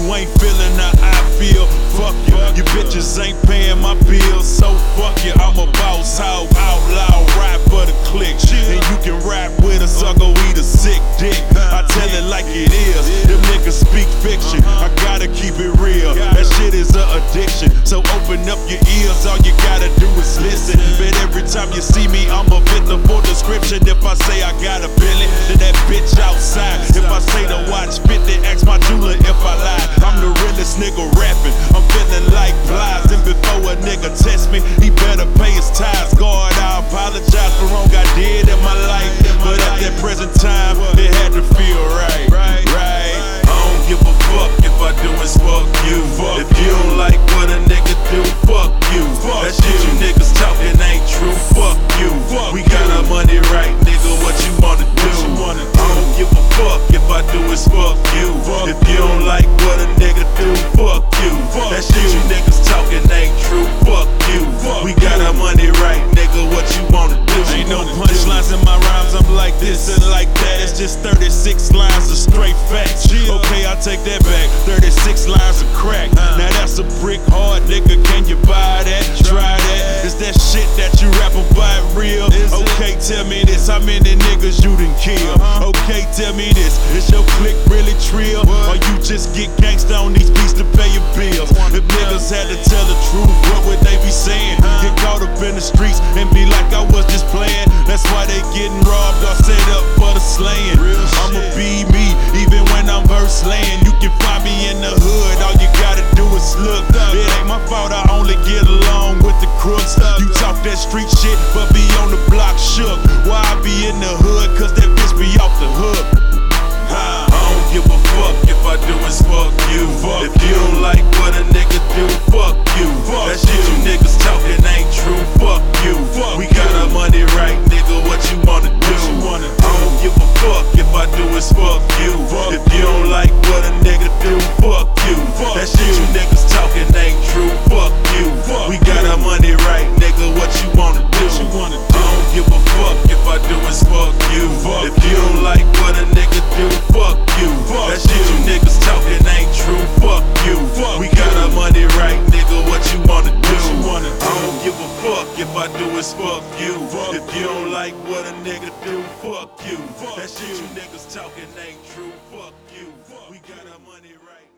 ain't feeling how I feel, fuck you. You bitches ain't paying my bills, so fuck you. I'm a boss hog, outlaw, ride for the click. And you can rap with us or go eat a sick dick. I tell it like it is, them niggas speak fiction. I gotta keep it real, that shit is an addiction. So open up your ears, all you gotta do is listen. But every time you see me, I'm a fit the full description. If I say I got a Billy, then that bitch outside. If I say the watch 50, ask my jeweler if I lie. I'm the realest nigga rapping, I'm feeling like Plies. And before a nigga test me, he better pay his tithes. God, I apologize for wrong I did in my life, but at that present time, it had to feel right. I don't give a fuck if I do is fuck you. If you don't like what a nigga do, fuck you. That shit you niggas talking ain't true, fuck you. We got our money right, nigga, what you wanna do? I don't give a fuck if I do is fuck you. If you don't like what a nigga do, fuck you. That shit you niggas talking ain't true, fuck you. We got our money right, nigga, what you wanna do? Ain't no punchlines in my rhymes, I'm like this and like that. It's just 36 lines of straight facts. Okay, I take that back, 36 lines of crack. Now that's a brick hard, nigga, can you buy that? Try that, is that shit that you rap about real? Okay, tell me this, how many niggas you done kill? Okay, tell me this, is your clique really trill? Or you just get gangsta on these beats to pay your bills? If niggas had to tell the truth, what would they be saying? Get caught up in the streets and be like I was just playing. That's why they getting robbed or set up for the slaying. I'ma be me, even when I'm verse laying. You can find me in the hood, all you gotta do is look. It ain't my fault I only get along with the crooks. You talk that street shit, but be on the block shook. Why I be in the hood, cause that bitch be off the hook. I don't give a fuck if I do is fuck you. If you don't like what a nigga do, fuck you. That shit you niggas talking ain't true, fuck you. We got our money right, nigga, what you wanna do? I don't give a fuck if I do is fuck you. If you don't like what a nigga do, fuck you. That shit you niggas talking ain't true, fuck you. We got our money right, nigga, what you wanna do? I don't give a fuck if I do is fuck you. If you don't like what a nigga do, fuck you. That shit you niggas talking ain't true, fuck you. We got our money right, nigga, what you wanna do? I don't give a fuck if I do is fuck you. If you don't like what a nigga do, fuck you. That shit you niggas talking ain't true, fuck you. We got our money right.